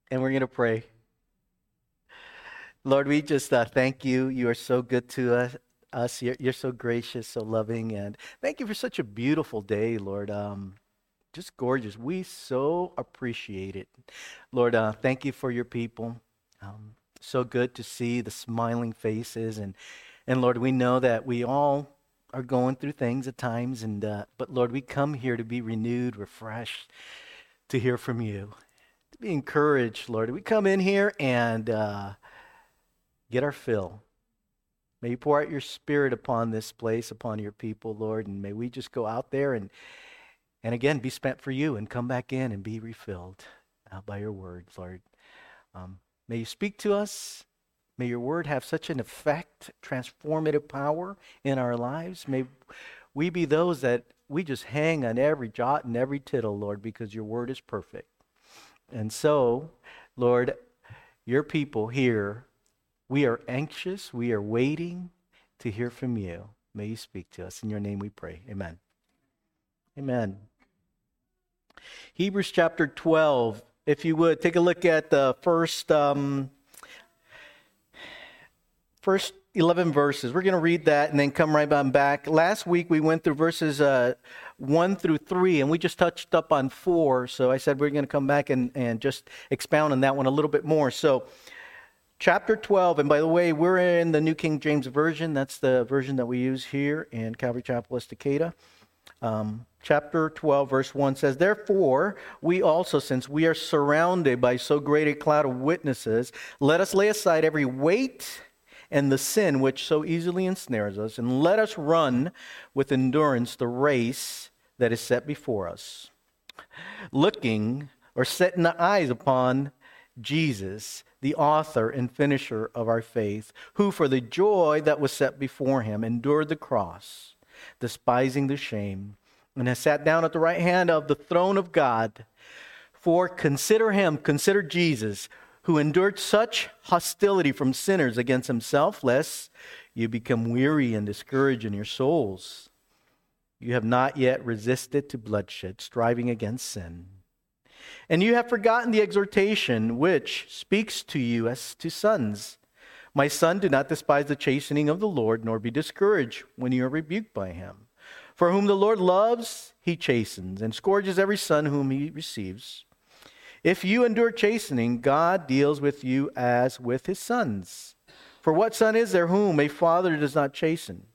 And we're going to pray. Lord, we just thank you. You are so good to us. You're so gracious, so loving. And thank you for such a beautiful day, Lord. Just gorgeous. We so appreciate it. Lord, thank you for your people. So good to see the smiling faces. And Lord, we know that we all are going through things at times. But Lord, we come here to be renewed, refreshed, to hear from you, to be encouraged, Lord. We come in here and get our fill. May you pour out your spirit upon this place, upon your people, Lord, and may we just go out there and again be spent for you and come back in and be refilled by your word, Lord. May you speak to us. May your word have such an effect, transformative power in our lives. May we be those that we just hang on every jot and every tittle, Lord, because your word is perfect. And so, Lord, your people here, we are anxious, we are waiting to hear from you. May you speak to us. In your name we pray. Amen. Amen. Hebrews chapter 12. If you would, take a look at the first 11 verses. We're going to read that and then come right on back. Last week we went through verses 1 through 3, and we just touched up on 4. So I said we're going to come back and just expound on that one a little bit more. So chapter 12, and by the way, we're in the New King James Version. That's the version that we use here in Calvary Chapel, Estacada. Chapter 12, verse 1 says, "Therefore, we also, since we are surrounded by so great a cloud of witnesses, let us lay aside every weight and the sin which so easily ensnares us, and let us run with endurance the race that is set before us, looking or setting the eyes upon Jesus, the author and finisher of our faith, who for the joy that was set before him endured the cross, despising the shame, and has sat down at the right hand of the throne of God. For consider Jesus, who endured such hostility from sinners against himself, lest you become weary and discouraged in your souls. You have not yet resisted to bloodshed, striving against sin. And you have forgotten the exhortation which speaks to you as to sons. My son, do not despise the chastening of the Lord, nor be discouraged when you are rebuked by him. For whom the Lord loves, he chastens, and scourges every son whom he receives. If you endure chastening, God deals with you as with his sons. For what son is there whom a father does not chasten?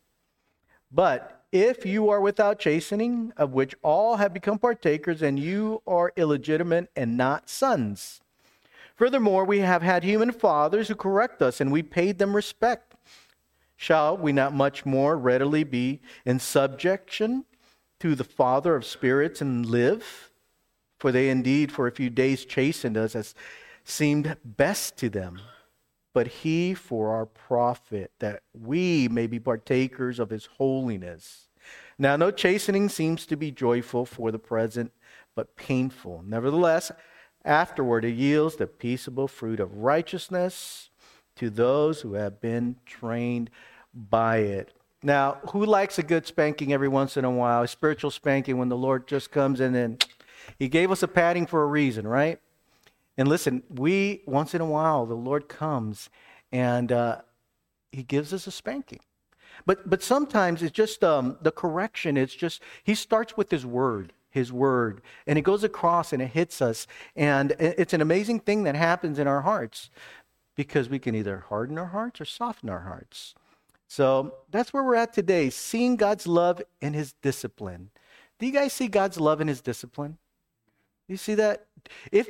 But if you are without chastening, of which all have become partakers, and you are illegitimate and not sons. Furthermore, we have had human fathers who correct us, and we paid them respect. Shall we not much more readily be in subjection to the Father of spirits and live? For they indeed for a few days chastened us as seemed best to them, but he for our profit, that we may be partakers of his holiness. Now no chastening seems to be joyful for the present, but painful. Nevertheless, afterward it yields the peaceable fruit of righteousness to those who have been trained by it. Now, who likes a good spanking every once in a while? A spiritual spanking when the Lord just comes in and he gave us a patting for a reason, right? And listen, once in a while, the Lord comes and he gives us a spanking. But sometimes it's just the correction. It's just, he starts with his word, and it goes across and it hits us. And it's an amazing thing that happens in our hearts because we can either harden our hearts or soften our hearts. So that's where we're at today, seeing God's love and his discipline. Do you guys see God's love and his discipline? You see that? If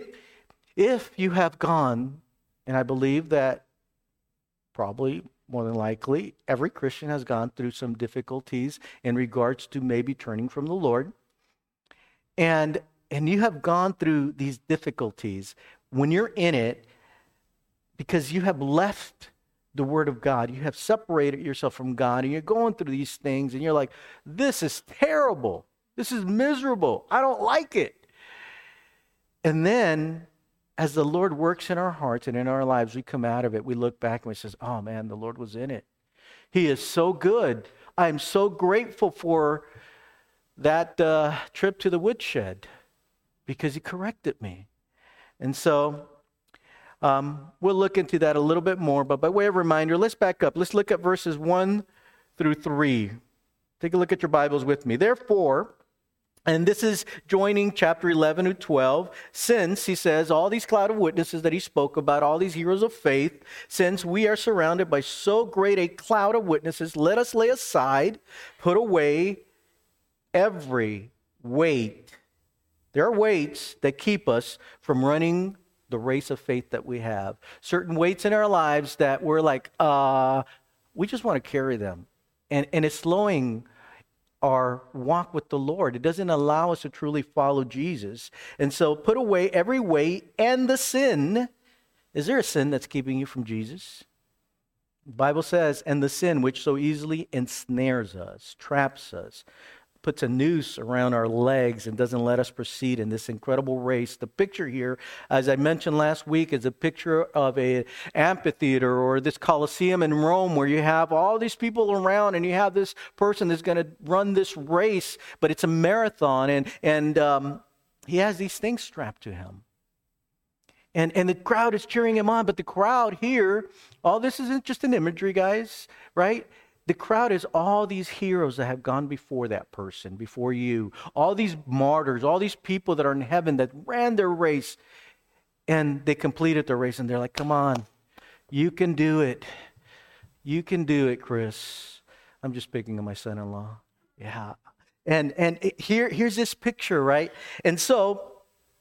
you have gone, and I believe that probably more than likely every Christian has gone through some difficulties in regards to maybe turning from the Lord, and you have gone through these difficulties when you're in it because you have left the Word of God. You have separated yourself from God, and you're going through these things, and you're like, this is terrible. This is miserable. I don't like it. And then, as the Lord works in our hearts and in our lives, we come out of it. We look back and we say, oh man, the Lord was in it. He is so good. I'm so grateful for that trip to the woodshed because he corrected me. And so We'll look into that a little bit more, but by way of reminder, let's back up. Let's look at verses 1 through 3. Take a look at your Bibles with me. Therefore, and this is joining chapter 11 to 12, since, he says, all these cloud of witnesses that he spoke about, all these heroes of faith, since we are surrounded by so great a cloud of witnesses, let us lay aside, put away every weight. There are weights that keep us from running the race of faith that we have. Certain weights in our lives that we're like, we just want to carry them. And it's slowing our walk with the Lord. It doesn't allow us to truly follow Jesus. And so put away every weight and the sin. Is there a sin that's keeping you from Jesus? The Bible says, and the sin which so easily ensnares us, traps us, puts a noose around our legs and doesn't let us proceed in this incredible race. The picture here, as I mentioned last week, is a picture of an amphitheater or this Colosseum in Rome where you have all these people around and you have this person that's going to run this race, but it's a marathon and he has these things strapped to him. And the crowd is cheering him on, but the crowd here, all this isn't just an imagery, guys, right? The crowd is all these heroes that have gone before that person, before you. All these martyrs, all these people that are in heaven that ran their race and they completed their race and they're like, come on, you can do it. You can do it, Chris. I'm just speaking of my son-in-law. Yeah. And here's this picture, right? And so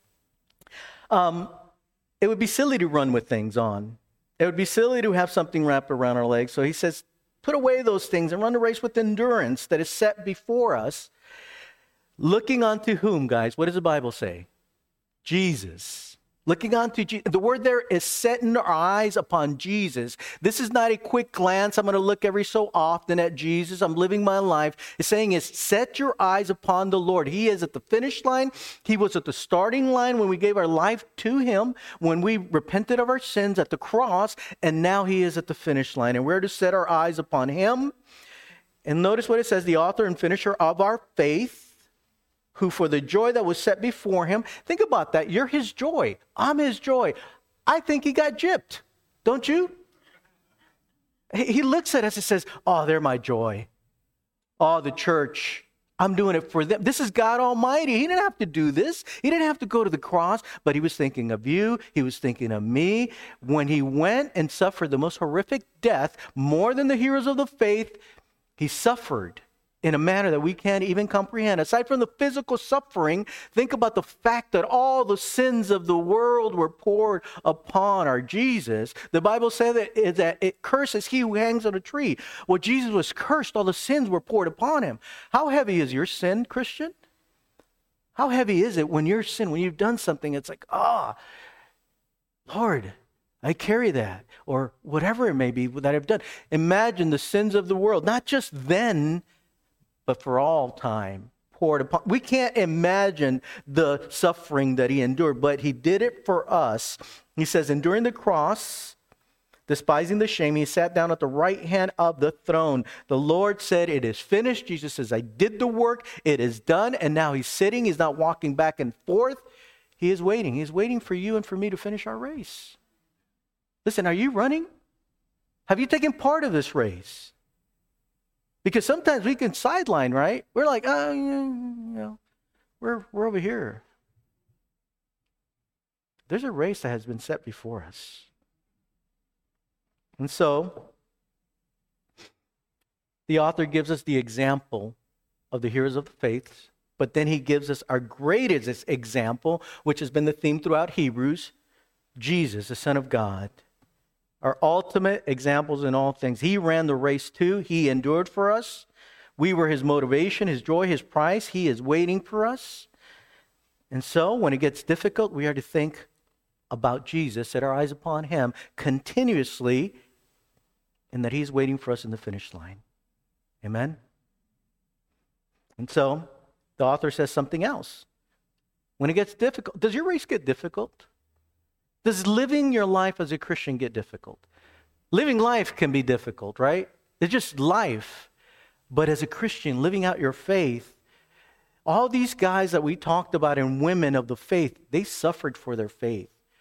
it would be silly to run with things on. It would be silly to have something wrapped around our legs. So he says, put away those things and run the race with endurance that is set before us. Looking unto whom, guys? What does the Bible say? Jesus. Looking unto Jesus. The word there is setting our eyes upon Jesus. This is not a quick glance. I'm going to look every so often at Jesus. I'm living my life. It's saying is set your eyes upon the Lord. He is at the finish line. He was at the starting line when we gave our life to him, when we repented of our sins at the cross, and now he is at the finish line. And we're to set our eyes upon him. And notice what it says, the author and finisher of our faith, who for the joy that was set before him. Think about that. You're his joy. I'm his joy. I think he got gypped. Don't you? He looks at us and says, oh, they're my joy. Oh, the church. I'm doing it for them. This is God Almighty. He didn't have to do this. He didn't have to go to the cross, but he was thinking of you. He was thinking of me. When he went and suffered the most horrific death, more than the heroes of the faith, he suffered in a manner that we can't even comprehend. Aside from the physical suffering, think about the fact that all the sins of the world were poured upon our Jesus. The Bible said that it curses he who hangs on a tree. Well, Jesus was cursed. All the sins were poured upon him. How heavy is your sin, Christian? How heavy is it when your sin, when you've done something, it's like, Lord, I carry that, or whatever it may be that I've done. Imagine the sins of the world, not just then, but for all time, poured upon. We can't imagine the suffering that he endured, but he did it for us. He says, enduring the cross, despising the shame, he sat down at the right hand of the throne. The Lord said, it is finished. Jesus says, I did the work. It is done. And now he's sitting. He's not walking back and forth. He is waiting. He's waiting for you and for me to finish our race. Listen, are you running? Have you taken part of this race? Because sometimes we can sideline, right? We're like, we're over here. There's a race that has been set before us. And so, the author gives us the example of the heroes of the faith, but then he gives us our greatest example, which has been the theme throughout Hebrews, Jesus, the Son of God. Our ultimate examples in all things. He ran the race too. He endured for us. We were his motivation, his joy, his prize. He is waiting for us. And so when it gets difficult, we are to think about Jesus, set our eyes upon him continuously, and that he's waiting for us in the finish line. Amen? And so the author says something else. When it gets difficult, does your race get difficult? Does living your life as a Christian get difficult? Living life can be difficult, right? It's just life. But as a Christian, living out your faith, all these guys that we talked about and women of the faith, they suffered for their faith.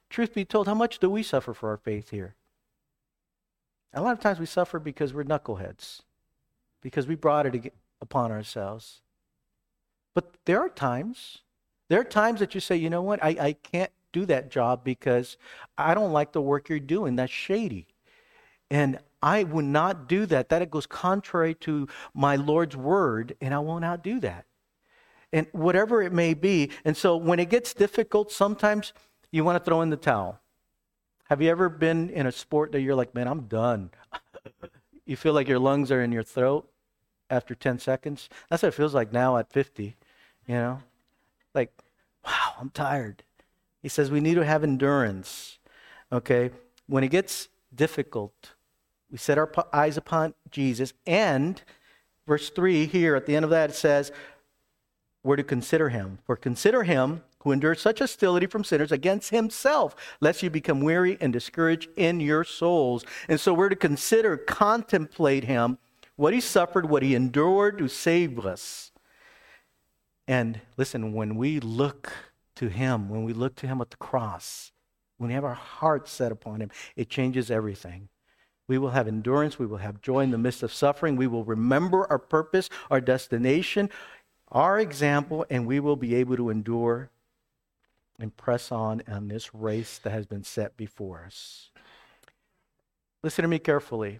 truth be told, how much do we suffer for our faith here? A lot of times we suffer because we're knuckleheads, because we brought it upon ourselves. But there are times that you say, you know what, I can't do that job because I don't like the work you're doing. That's shady. And I would not do that. That goes contrary to my Lord's word, and I will not do that. And whatever it may be. And so when it gets difficult, sometimes you want to throw in the towel. Have you ever been in a sport that you're like, man, I'm done? You feel like your lungs are in your throat after 10 seconds? That's what it feels like now at 50, you know? Like, wow, I'm tired. He says we need to have endurance, okay? When it gets difficult, we set our eyes upon Jesus. And verse 3 here, at the end of that, it says, we're to consider him. For consider him who endured such hostility from sinners against himself, lest you become weary and discouraged in your souls. And so we're to contemplate him, what he suffered, what he endured to save us. And listen, when we look to him, when we look to him at the cross, when we have our hearts set upon him, it changes everything. We will have endurance. We will have joy in the midst of suffering. We will remember our purpose, our destination, our example, and we will be able to endure and press on this race that has been set before us. Listen to me carefully.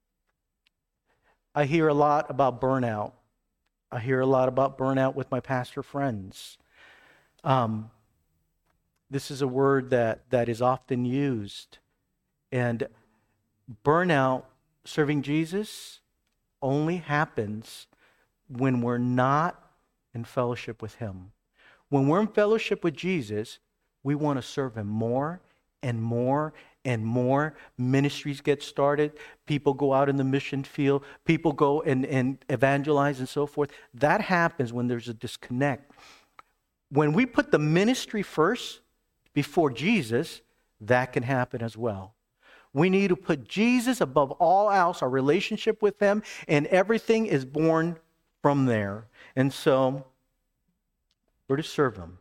I hear a lot about burnout. I hear a lot about burnout with my pastor friends. This is a word that is often used. And burnout serving Jesus only happens when we're not in fellowship with him. When we're in fellowship with Jesus, we want to serve him more and more and more. Ministries get started. People go out in the mission field. People go and evangelize and so forth. That happens when there's a disconnect. When we put the ministry first before Jesus, that can happen as well. We need to put Jesus above all else, our relationship with him, and everything is born from there. And so we're to serve him.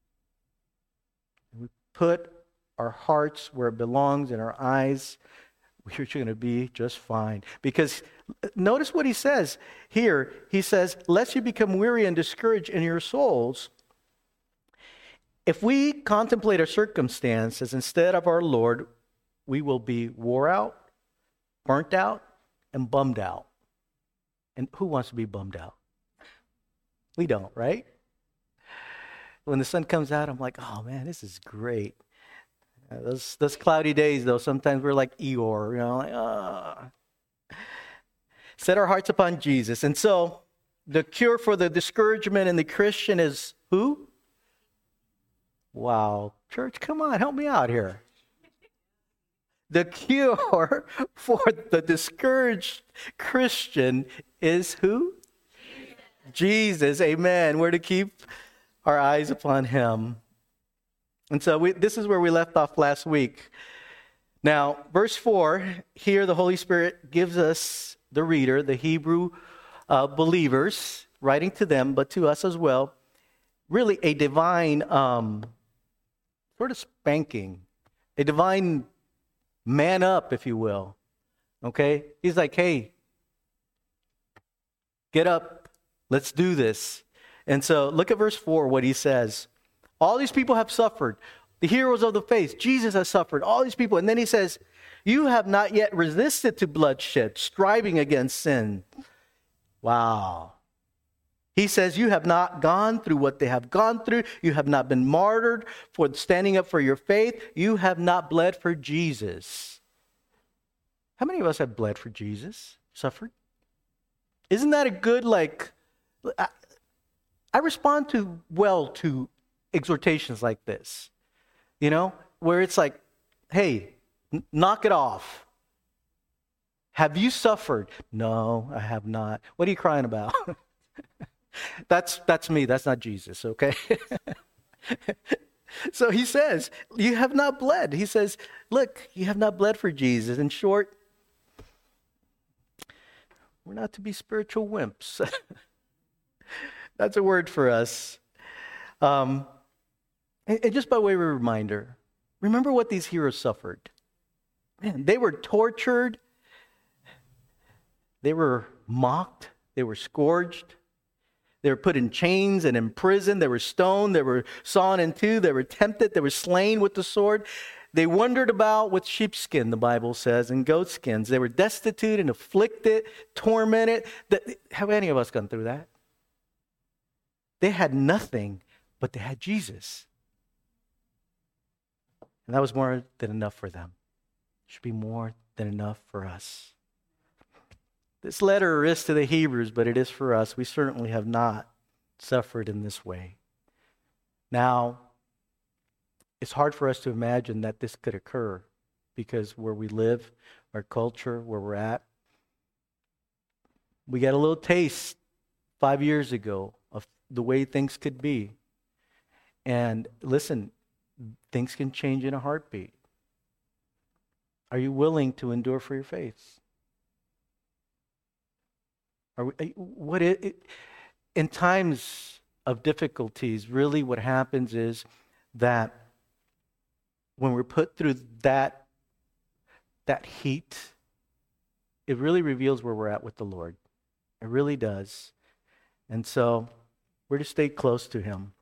We put our hearts where it belongs and our eyes, we're going to be just fine. Because notice what he says here. He says, lest you become weary and discouraged in your souls. If we contemplate our circumstances instead of our Lord, we will be wore out, burnt out, and bummed out. And who wants to be bummed out? We don't, right? When the sun comes out, I'm like, oh man, this is great. Those cloudy days, though, sometimes we're like Eeyore, you know, like, Set our hearts upon Jesus. And so the cure for the discouragement in the Christian is who? Wow. Church, come on, help me out here. The cure for the discouraged Christian is who? Jesus. Amen. We're to keep our eyes upon him. And so this is where we left off last week. Now, verse 4, here the Holy Spirit gives us, the reader, the Hebrew believers, writing to them, but to us as well, really a divine sort of spanking, a divine man up, if you will. Okay? He's like, hey, get up. Let's do this. And so look at verse 4, what he says. All these people have suffered. The heroes of the faith, Jesus has suffered. All these people. And then he says, you have not yet resisted to bloodshed, striving against sin. Wow. He says, you have not gone through what they have gone through. You have not been martyred for standing up for your faith. You have not bled for Jesus. How many of us have bled for Jesus? Suffered? Isn't that a good, I respond to exhortations like this, you know, where it's like, hey, knock it off. Have you suffered? No, I have not. What are you crying about? That's me. That's not Jesus, okay? So he says, you have not bled. He says, look, you have not bled for Jesus. In short, we're not to be spiritual wimps. That's a word for us. And just by way of a reminder, Remember what these heroes suffered. Man, they were tortured. They were mocked. They were scourged. They were put in chains and in prison. They were stoned. They were sawn in two. They were tempted. They were slain with the sword. They wandered about with sheepskin, the Bible says, and goatskins. They were destitute and afflicted, tormented. Have any of us gone through that? They had nothing, but they had Jesus. And that was more than enough for them. It should be more than enough for us. This letter is to the Hebrews, but it is for us. We certainly have not suffered in this way. Now, it's hard for us to imagine that this could occur because where we live, our culture, where we're at, we got a little taste 5 years ago of the way things could be. And listen, things can change in a heartbeat. Are you willing to endure for your faith? In times of difficulties, really what happens is that when we're put through that heat, it really reveals where we're at with the Lord. It really does. And so we're to stay close to Him.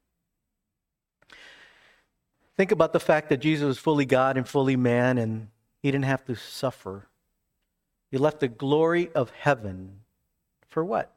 Think about the fact that Jesus was fully God and fully man, and He didn't have to suffer. He left the glory of heaven. For what?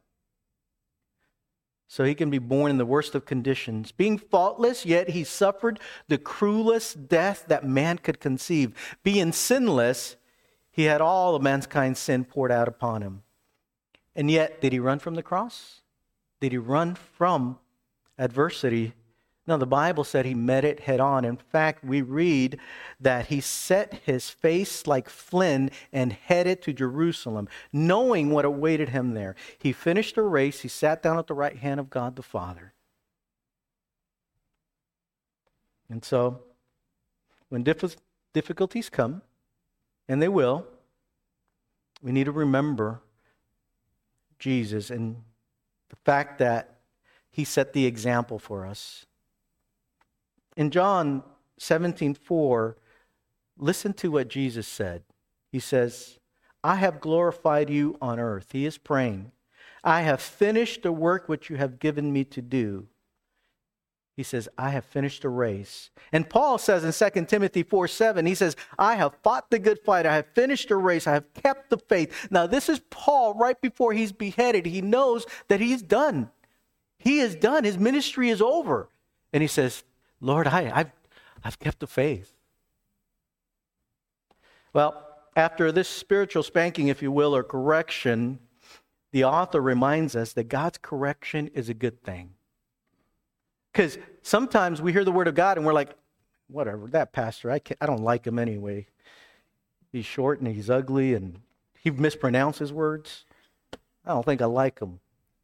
So He can be born in the worst of conditions. Being faultless, yet He suffered the cruelest death that man could conceive. Being sinless, He had all of mankind's sin poured out upon Him. And yet, did He run from the cross? Did He run from adversity? No, the Bible said He met it head on. In fact, we read that He set His face like flint and headed to Jerusalem, knowing what awaited Him there. He finished the race. He sat down at the right hand of God the Father. And so, when difficulties come, and they will, we need to remember Jesus and the fact that He set the example for us. In John 17:4, listen to what Jesus said. He says, I have glorified you on earth. He is praying. I have finished the work which you have given me to do. He says, I have finished the race. And Paul says in 2 Timothy 4:7, he says, I have fought the good fight. I have finished the race. I have kept the faith. Now, this is Paul right before he's beheaded. He knows that he's done. He is done. His ministry is over. And he says, Lord, I've kept the faith. Well, after this spiritual spanking, if you will, or correction, the author reminds us that God's correction is a good thing. Because sometimes we hear the word of God and we're like, whatever, that pastor, I don't like him anyway. He's short and he's ugly and he mispronounces words. I don't think I like him.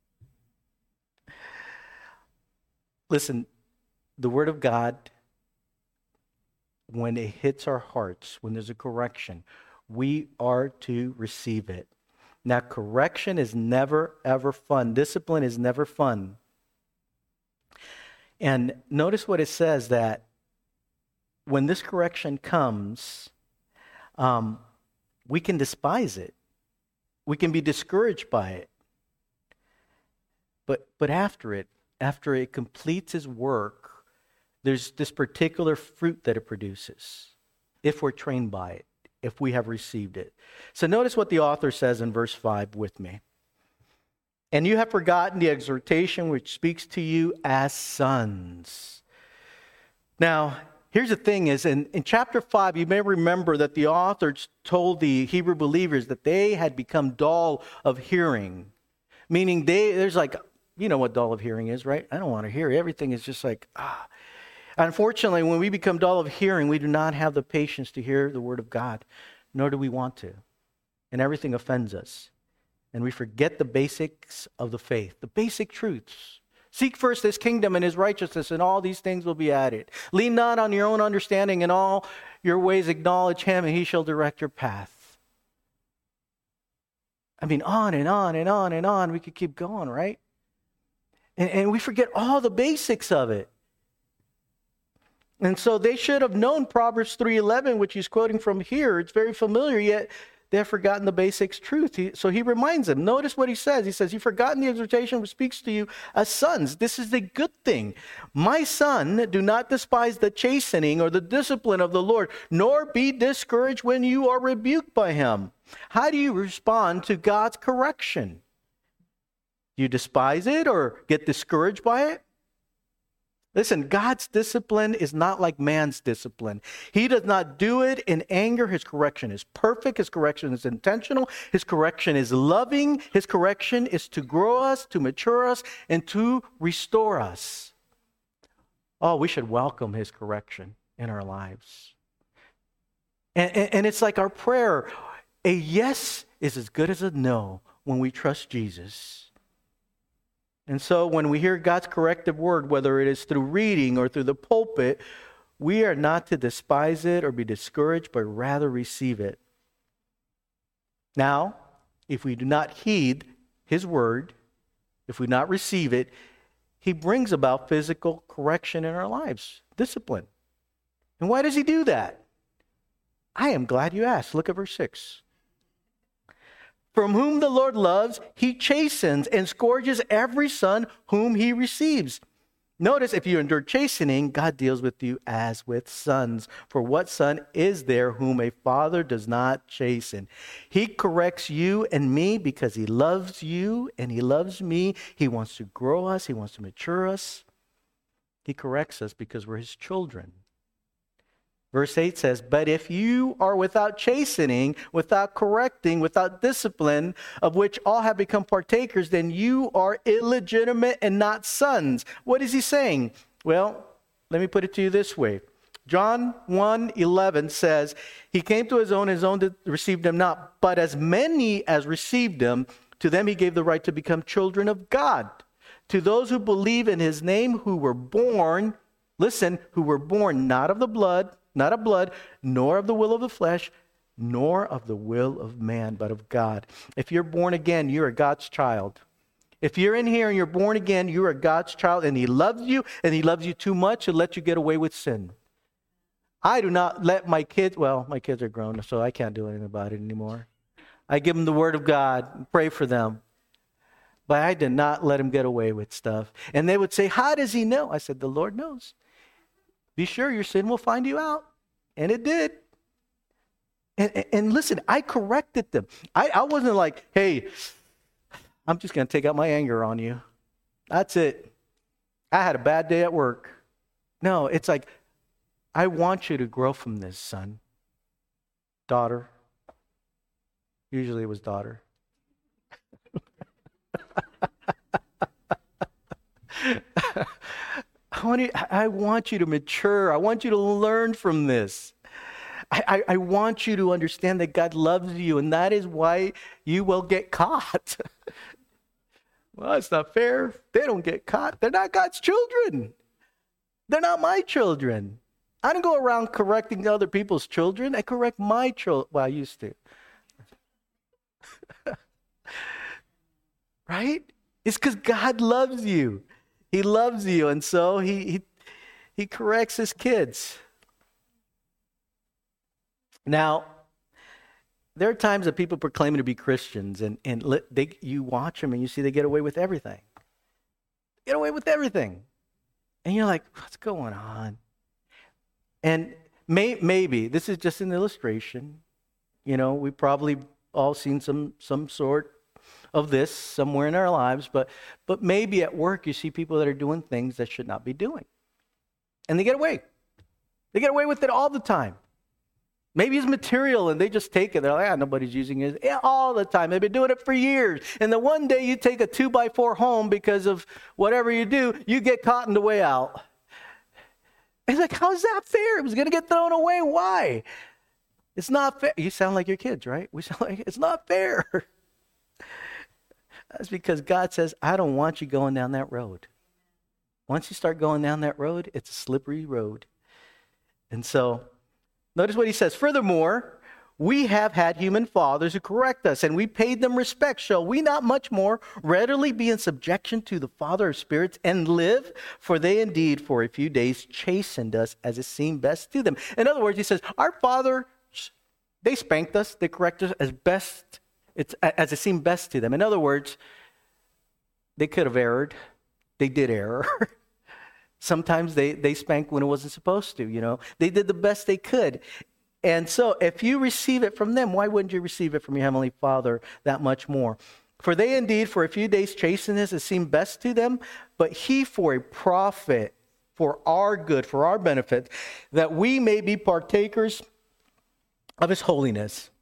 Listen, the word of God, when it hits our hearts, when there's a correction, we are to receive it. Now, correction is never, ever fun. Discipline is never fun. And notice what it says, that when this correction comes, we can despise it. We can be discouraged by it. But after it completes His work, there's this particular fruit that it produces, if we're trained by it, if we have received it. So notice what the author says in verse 5 with me. And you have forgotten the exhortation which speaks to you as sons. Now, here's the thing is, in chapter 5, you may remember that the author told the Hebrew believers that they had become dull of hearing. Meaning there's like, you know what dull of hearing is, right? I don't want to hear. Everything is just like, Unfortunately, when we become dull of hearing, we do not have the patience to hear the word of God, nor do we want to. And everything offends us. And we forget the basics of the faith, the basic truths. Seek first His kingdom and His righteousness, and all these things will be added. Lean not on your own understanding. In all your ways acknowledge Him, and He shall direct your path. I mean, on and on and on and on. We could keep going, right? And we forget all the basics of it. And so they should have known Proverbs 3:11, which he's quoting from here. It's very familiar, yet they have forgotten the basics truth. So he reminds them. Notice what he says. He says, you've forgotten the exhortation which speaks to you as sons. This is the good thing. My son, do not despise the chastening or the discipline of the Lord, nor be discouraged when you are rebuked by him. How do you respond to God's correction? Do you despise it or get discouraged by it? Listen, God's discipline is not like man's discipline. He does not do it in anger. His correction is perfect. His correction is intentional. His correction is loving. His correction is to grow us, to mature us, and to restore us. Oh, we should welcome his correction in our lives. And it's like our prayer. A yes is as good as a no when we trust Jesus. And so when we hear God's corrective word, whether it is through reading or through the pulpit, we are not to despise it or be discouraged, but rather receive it. Now, if we do not heed his word, if we not receive it, he brings about physical correction in our lives, discipline. And why does he do that? I am glad you asked. Look at verse 6. From whom the Lord loves, he chastens and scourges every son whom he receives. Notice, if you endure chastening, God deals with you as with sons. For what son is there whom a father does not chasten? He corrects you and me because he loves you and he loves me. He wants to grow us. He wants to mature us. He corrects us because we're his children. Verse 8 says, but if you are without chastening, without correcting, without discipline, of which all have become partakers, then you are illegitimate and not sons. What is he saying? Well, let me put it to you this way. John 1:11 says, he came to his own received him not. But as many as received him, to them he gave the right to become children of God. To those who believe in his name, who were born, listen, who were born not of blood, nor of the will of the flesh, nor of the will of man, but of God. If you're born again, you're God's child. If you're in here and you're born again, you are God's child, and he loves you, and he loves you too much to let you get away with sin. I do not let my kids are grown, so I can't do anything about it anymore. I give them the word of God and pray for them. But I did not let them get away with stuff. And they would say, how does he know? I said, the Lord knows. Be sure your sin will find you out. And it did. And listen, I corrected them. I wasn't like, hey, I'm just going to take out my anger on you. That's it. I had a bad day at work. No, it's like, I want you to grow from this, son. Daughter. Usually it was daughter. I want you to mature. I want you to learn from this. I want you to understand that God loves you, and that is why you will get caught. Well, it's not fair. They don't get caught. They're not God's children. They're not my children. I don't go around correcting other people's children. I correct my children. Well, I used to. Right? It's because God loves you. He loves you, and so he corrects his kids. Now, there are times that people proclaim to be Christians, and you watch them and you see they get away with everything. Get away with everything. And you're like, what's going on? And maybe, this is just an illustration. You know, we've probably all seen some sort of this somewhere in our lives, but maybe at work you see people that are doing things that should not be doing. And they get away. They get away with it all the time. Maybe it's material and they just take it. They're like, nobody's using it. Yeah, all the time. They've been doing it for years. And then one day you take a 2x4 home because of whatever you do, you get caught on the way out. It's like, how is that fair? It was going to get thrown away. Why? It's not fair. You sound like your kids, right? We sound like it's not fair. That's because God says, I don't want you going down that road. Once you start going down that road, it's a slippery road. And so, notice what he says. Furthermore, We have had human fathers who correct us, and we paid them respect. Shall we not much more readily be in subjection to the Father of spirits and live? For they indeed for a few days chastened us as it seemed best to them. In other words, he says, our fathers, they spanked us, they corrected us as it seemed best to them. In other words, they could have erred. They did err. Sometimes they spanked when it wasn't supposed to, you know. They did the best they could. And so if you receive it from them, why wouldn't you receive it from your Heavenly Father that much more? For they indeed for a few days chastened us, it seemed best to them, but he for a profit, for our good, for our benefit, that we may be partakers of his holiness.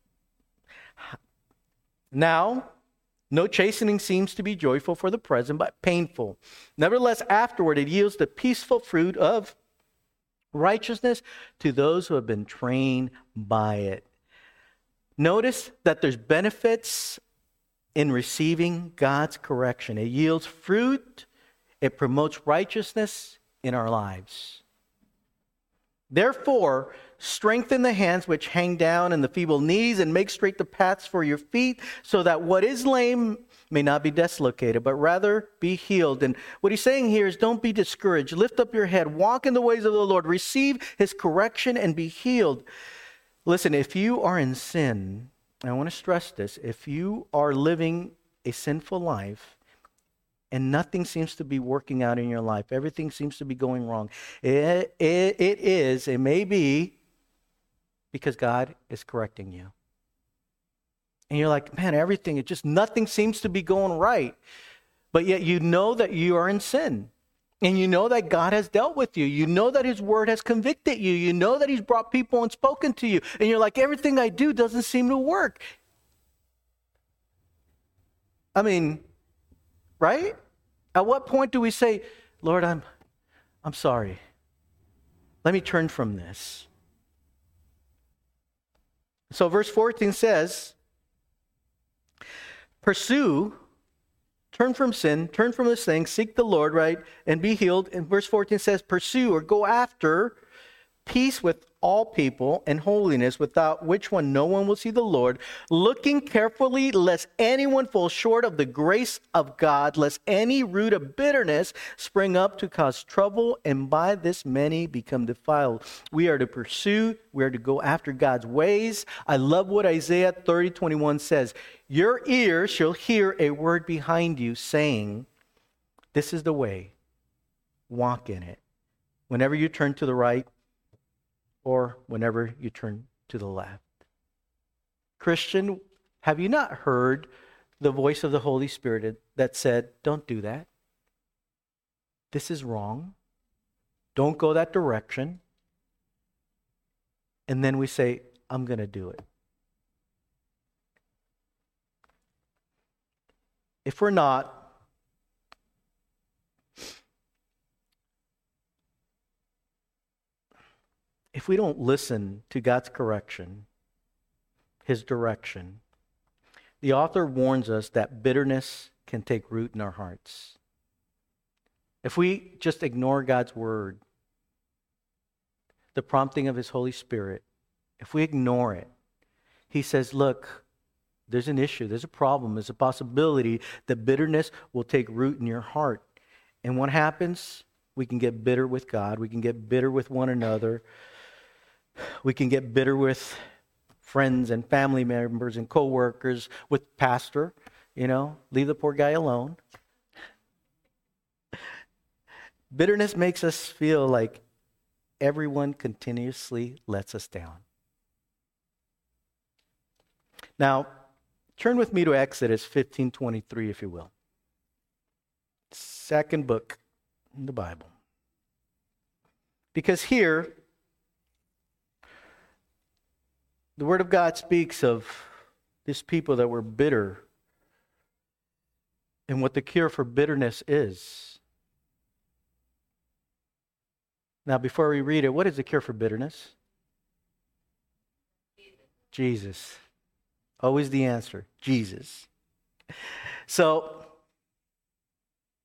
Now, no chastening seems to be joyful for the present, but painful. Nevertheless, afterward it yields the peaceful fruit of righteousness to those who have been trained by it. Notice that there's benefits in receiving God's correction. It yields fruit. It promotes righteousness in our lives. Therefore, strengthen the hands which hang down and the feeble knees, and make straight the paths for your feet, so that what is lame may not be dislocated, but rather be healed. And what he's saying here is, don't be discouraged. Lift up your head. Walk in the ways of the Lord. Receive his correction and be healed. Listen, if you are in sin, I want to stress this, if you are living a sinful life, and nothing seems to be working out in your life, everything seems to be going wrong, it may be because God is correcting you. And you're like, man, nothing seems to be going right. But yet you know that you are in sin. And you know that God has dealt with you. You know that his word has convicted you. You know that he's brought people and spoken to you. And you're like, everything I do doesn't seem to work. I mean, right? At what point do we say, Lord, I'm sorry. Let me turn from this. So verse 14 says, pursue, turn from sin, turn from this thing, seek the Lord, right, and be healed. And verse 14 says, pursue or go after peace with all people and holiness, without which one no one will see the Lord, looking carefully lest anyone fall short of the grace of God, lest any root of bitterness spring up to cause trouble, and by this many become defiled. We are to pursue, we are to go after God's ways. I love what Isaiah 30:21 says. Your ears shall hear a word behind you saying, this is the way, walk in it. Whenever you turn to the right, or whenever you turn to the left. Christian, have you not heard the voice of the Holy Spirit that said, don't do that? This is wrong. Don't go that direction. And then we say, I'm going to do it. If we're not, if we don't listen to God's correction, his direction, the author warns us that bitterness can take root in our hearts. If we just ignore God's word, the prompting of his Holy Spirit, if we ignore it, he says, look, there's an issue, there's a problem, there's a possibility that bitterness will take root in your heart. And what happens? We can get bitter with God. We can get bitter with one another. We can get bitter with friends and family members and co-workers, with pastor, leave the poor guy alone. Bitterness makes us feel like everyone continuously lets us down. Now, turn with me to Exodus 15:23, if you will. Second book in the Bible. Because here, the Word of God speaks of this people that were bitter and what the cure for bitterness is. Now, before we read it, what is the cure for bitterness? Jesus. Always the answer, Jesus. So,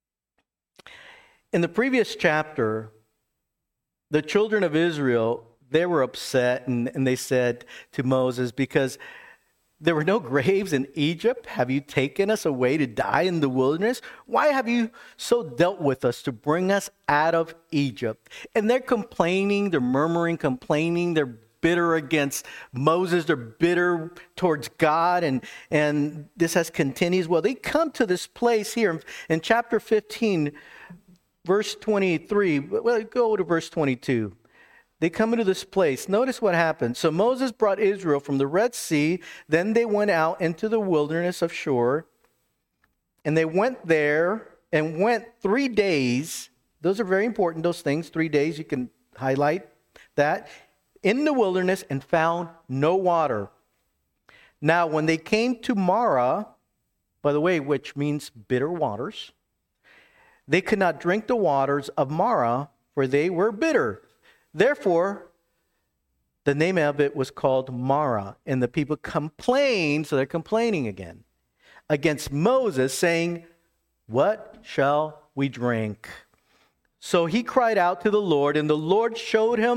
in the previous chapter, the children of Israel they were upset, and they said to Moses, because there were no graves in Egypt, have you taken us away to die in the wilderness? Why have you so dealt with us to bring us out of Egypt? And they're complaining, they're murmuring, complaining, they're bitter against Moses, they're bitter towards God, and this has continues. Well, they come to this place here in chapter 15, verse 23. Well, go to verse 22. They come into this place. Notice what happened. So Moses brought Israel from the Red Sea. Then they went out into the wilderness of Shur. And they went there and went 3 days. Those are very important, those things. 3 days, you can highlight that. In the wilderness, and found no water. Now, when they came to Marah, by the way, which means bitter waters, they could not drink the waters of Marah, for they were bitter. Therefore, the name of it was called Marah. And the people complained, so they're complaining again, against Moses, saying, what shall we drink? So he cried out to the Lord, and the Lord showed him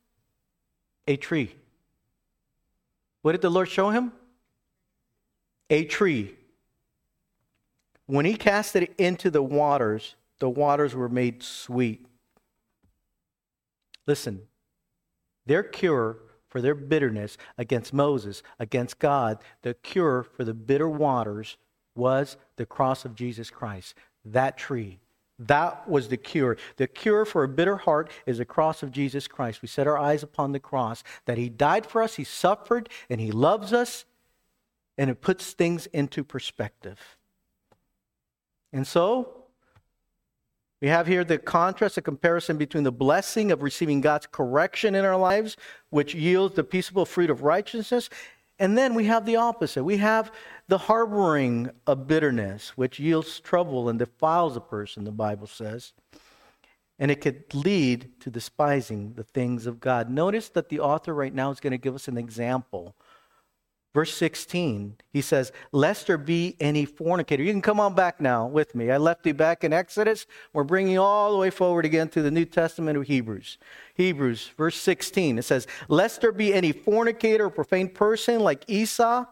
a tree. What did the Lord show him? A tree. When he cast it into the waters were made sweet. Listen, their cure for their bitterness against Moses, against God, the cure for the bitter waters was the cross of Jesus Christ. That tree. That was the cure. The cure for a bitter heart is the cross of Jesus Christ. We set our eyes upon the cross, that he died for us, he suffered, and he loves us, and it puts things into perspective. And so, we have here the contrast, the comparison between the blessing of receiving God's correction in our lives, which yields the peaceable fruit of righteousness. And then we have the opposite. We have the harboring of bitterness, which yields trouble and defiles a person, the Bible says. And it could lead to despising the things of God. Notice that the author right now is going to give us an example. Verse 16, he says, lest there be any fornicator. You can come on back now with me. I left you back in Exodus. We're bringing you all the way forward again to the New Testament of Hebrews. Hebrews, verse 16, it says, lest there be any fornicator or profane person like Esau,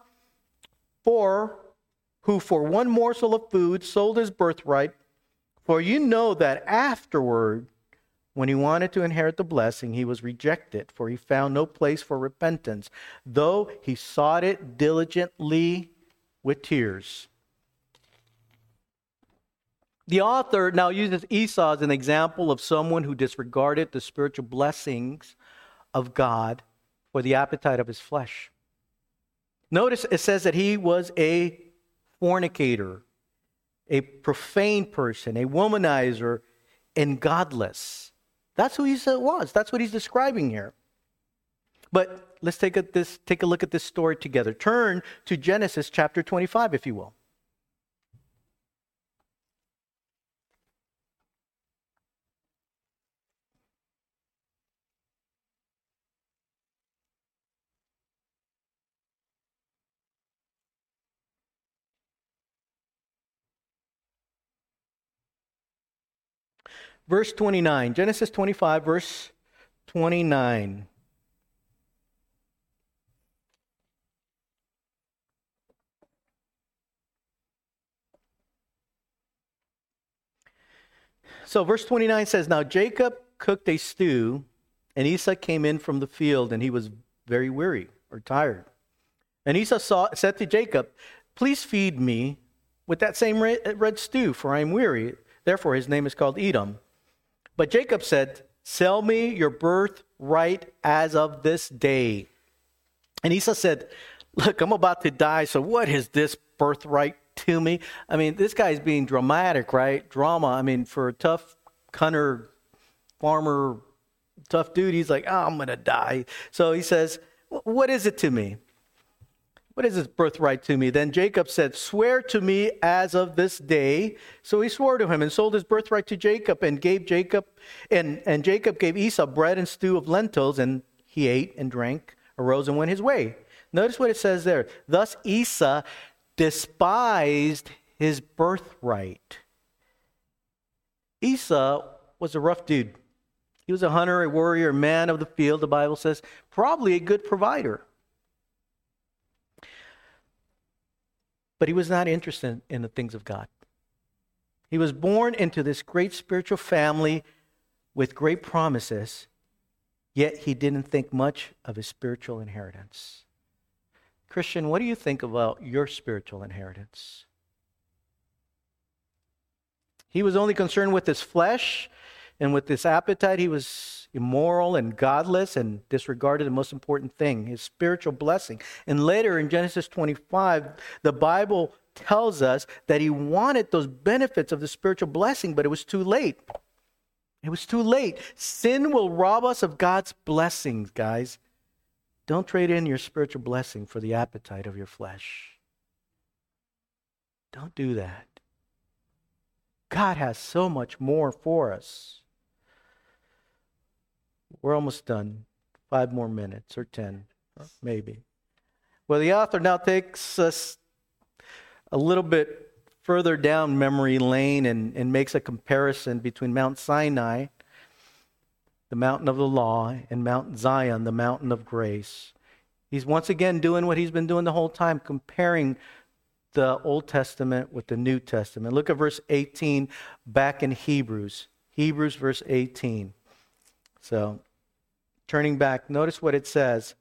who for one morsel of food sold his birthright. For you know that afterward, when he wanted to inherit the blessing, he was rejected, for he found no place for repentance, though he sought it diligently with tears. The author now uses Esau as an example of someone who disregarded the spiritual blessings of God for the appetite of his flesh. Notice it says that he was a fornicator, a profane person, a womanizer, and godless. That's who he was. That's what he's describing here. But let's take a look at this story together. Turn to Genesis chapter 25, if you will. Verse 29, Genesis 25, verse 29. So verse 29 says, now Jacob cooked a stew, and Esau came in from the field, and he was very weary or tired. And Esau said to Jacob, please feed me with that same red stew, for I am weary. Therefore his name is called Edom. But Jacob said, sell me your birthright as of this day. And Esau said, look, I'm about to die, so what is this birthright to me? I mean, this guy's being dramatic, right? Drama. I mean, for a tough hunter, farmer, tough dude, he's like, I'm going to die. So he says, what is it to me? What is this birthright to me? Then Jacob said, swear to me as of this day. So he swore to him and sold his birthright to Jacob and gave Jacob, and Jacob gave Esau bread and stew of lentils, and he ate and drank, arose and went his way. Notice what it says there. Thus Esau despised his birthright. Esau was a rough dude. He was a hunter, a warrior, a man of the field, the Bible says, probably a good provider. But he was not interested in the things of God. He was born into this great spiritual family with great promises, yet he didn't think much of his spiritual inheritance. Christian, what do you think about your spiritual inheritance? He was only concerned with his flesh and with this appetite. He was immoral and godless and disregarded the most important thing, his spiritual blessing. And later in Genesis 25, the Bible tells us that he wanted those benefits of the spiritual blessing, but it was too late. It was too late. Sin will rob us of God's blessings, guys. Don't trade in your spiritual blessing for the appetite of your flesh. Don't do that. God has so much more for us. We're almost done. 5 more minutes or 10, maybe. Well, the author now takes us a little bit further down memory lane and makes a comparison between Mount Sinai, the mountain of the law, and Mount Zion, the mountain of grace. He's once again doing what he's been doing the whole time, comparing the Old Testament with the New Testament. Look at verse 18 back in Hebrews. Hebrews verse 18. So, turning back, notice what it says.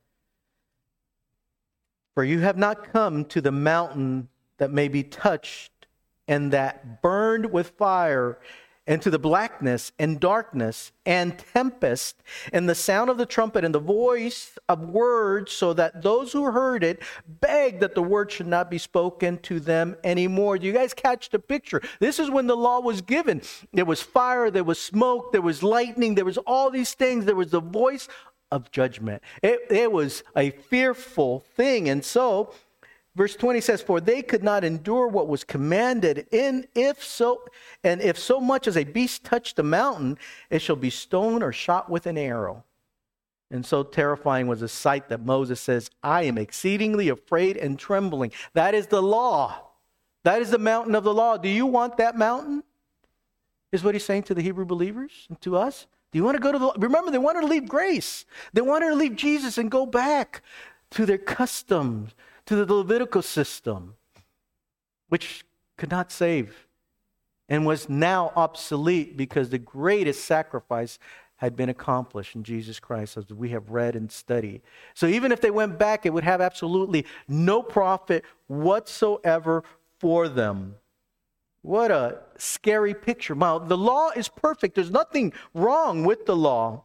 For you have not come to the mountain that may be touched and that burned with fire, and to the blackness and darkness and tempest and the sound of the trumpet and the voice of words, so that those who heard it begged that the word should not be spoken to them anymore. Do you guys catch the picture? This is when the law was given. There was fire, there was smoke, there was lightning, there was all these things. There was the voice of judgment. It was a fearful thing. And so verse 20 says, for they could not endure what was commanded, and if so much as a beast touch the mountain, it shall be stoned or shot with an arrow. And so terrifying was the sight that Moses says, I am exceedingly afraid and trembling. That is the law. That is the mountain of the law. Do you want that mountain? Is what he's saying to the Hebrew believers and to us. Do you want to go to the... Remember, they wanted to leave grace. They wanted to leave Jesus and go back to their customs, to the Levitical system, which could not save and was now obsolete because the greatest sacrifice had been accomplished in Jesus Christ, as we have read and studied. So even if they went back, it would have absolutely no profit whatsoever for them. What a scary picture. Now, the law is perfect. There's nothing wrong with the law.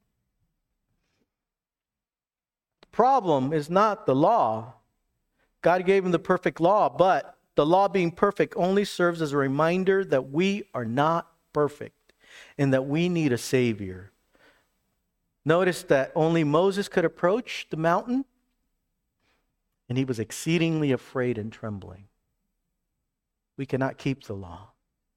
The problem is not the law. God gave him the perfect law, but the law being perfect only serves as a reminder that we are not perfect and that we need a Savior. Notice that only Moses could approach the mountain, and he was exceedingly afraid and trembling. We cannot keep the law.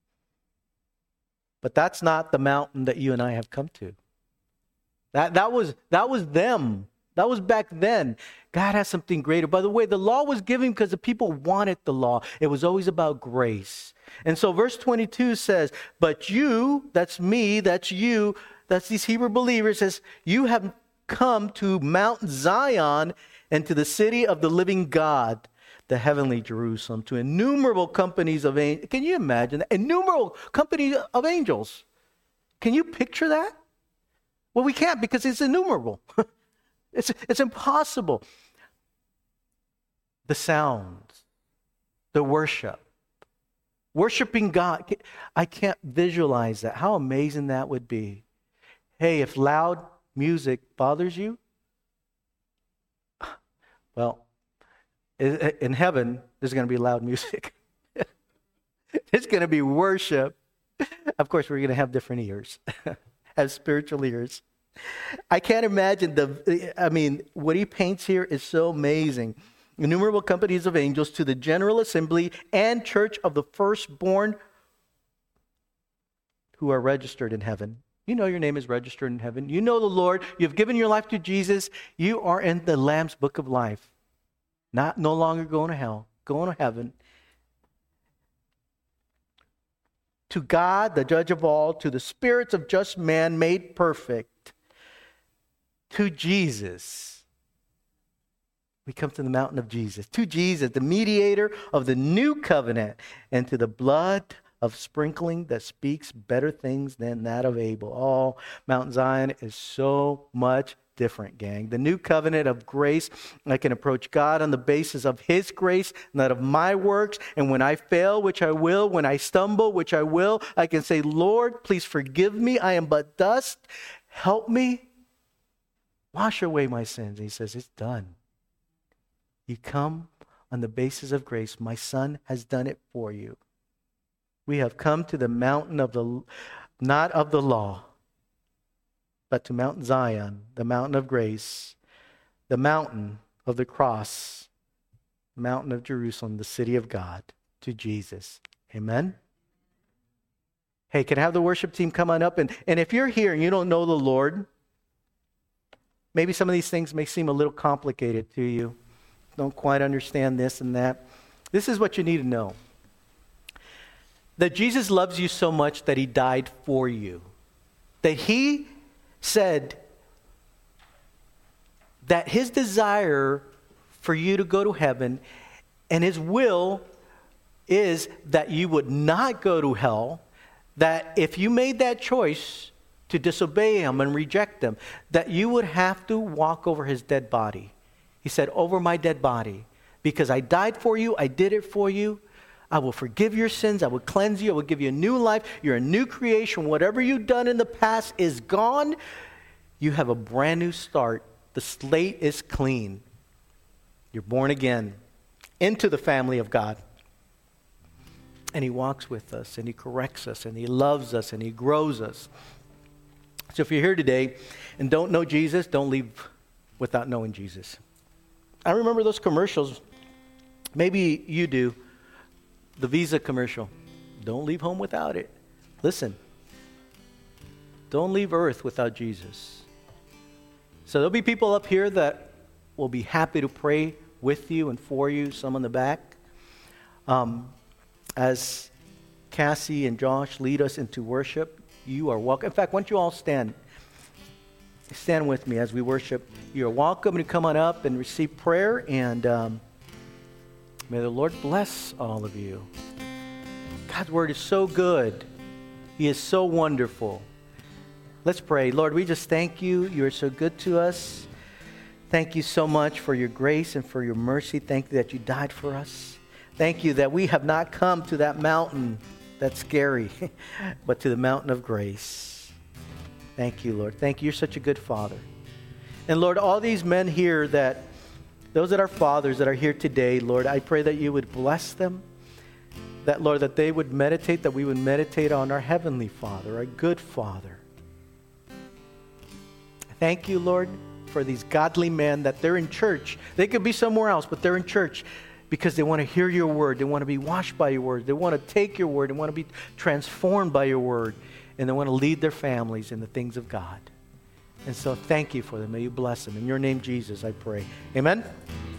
But that's not the mountain that you and I have come to. That was them. That was back then. God has something greater. By the way, the law was given because the people wanted the law. It was always about grace. And so verse 22 says, but you, that's me, that's you, that's these Hebrew believers, says, you have come to Mount Zion and to the city of the living God, the heavenly Jerusalem, to innumerable companies of angels. Can you imagine that? Innumerable companies of angels. Can you picture that? Well, we can't because it's innumerable. It's impossible. The sounds, the worship, worshiping God. I can't visualize that. How amazing that would be. Hey, if loud music bothers you, well, in heaven, there's going to be loud music. There's going to be worship. Of course, we're going to have different ears, have spiritual ears. I can't imagine what he paints here is so amazing. Innumerable companies of angels to the general assembly and church of the firstborn who are registered in heaven. You know your name is registered in heaven. You know the Lord. You've given your life to Jesus. You are in the Lamb's book of life. No longer going to hell, going to heaven. to God, the judge of all, to the spirits of just man made perfect, to Jesus. We come to the mountain of Jesus, to Jesus, the mediator of the new covenant, and to the blood of sprinkling that speaks better things than that of Abel. Oh, Mount Zion is so much different, gang. The new covenant of grace, I can approach God on the basis of His grace, not of my works. And when I fail, which I will, when I stumble, which I will, I can say, Lord, please forgive me. I am but dust. Help me. Wash away my sins. And He says, it's done. You come on the basis of grace. My Son has done it for you. We have come to the mountain of the, not of the law, but to Mount Zion, the mountain of grace, the mountain of the cross, the mountain of Jerusalem, the city of God, to Jesus. Amen? Hey, can I have the worship team come on up? And if you're here and you don't know the Lord, maybe some of these things may seem a little complicated to you. Don't quite understand this and that. This is what you need to know. That Jesus loves you so much that He died for you. That He said that His desire for you to go to heaven and His will is that you would not go to hell, that if you made that choice to disobey Him and reject Him, that you would have to walk over His dead body. He said, over my dead body, because I died for you, I did it for you. I will forgive your sins. I will cleanse you. I will give you a new life. You're a new creation. Whatever you've done in the past is gone. You have a brand new start. The slate is clean. You're born again into the family of God. And He walks with us, and He corrects us, and He loves us, and He grows us. So if you're here today and don't know Jesus, don't leave without knowing Jesus. I remember those commercials. Maybe you do. The Visa commercial. Don't leave home without it. Listen. Don't leave earth without Jesus. So there'll be people up here that will be happy to pray with you and for you, some on the back. As Cassie and Josh lead us into worship, you are welcome. In fact, why don't you all stand? Stand with me as we worship. You're welcome to come on up and receive prayer, and may the Lord bless all of you. God's word is so good. He is so wonderful. Let's pray. Lord, we just thank you. You are so good to us. Thank you so much for your grace and for your mercy. Thank you that you died for us. Thank you that we have not come to that mountain that's scary, but to the mountain of grace. Thank you, Lord. Thank you. You're such a good Father. And Lord, all these men here those that are fathers that are here today, Lord, I pray that you would bless them. That, Lord, that they would meditate, that we would meditate on our Heavenly Father, our good Father. Thank you, Lord, for these godly men that they're in church. They could be somewhere else, but they're in church because they want to hear your word. They want to be washed by your word. They want to take your word. They want to be transformed by your word. And they want to lead their families in the things of God. And so thank you for them. May you bless them. In your name, Jesus, I pray. Amen.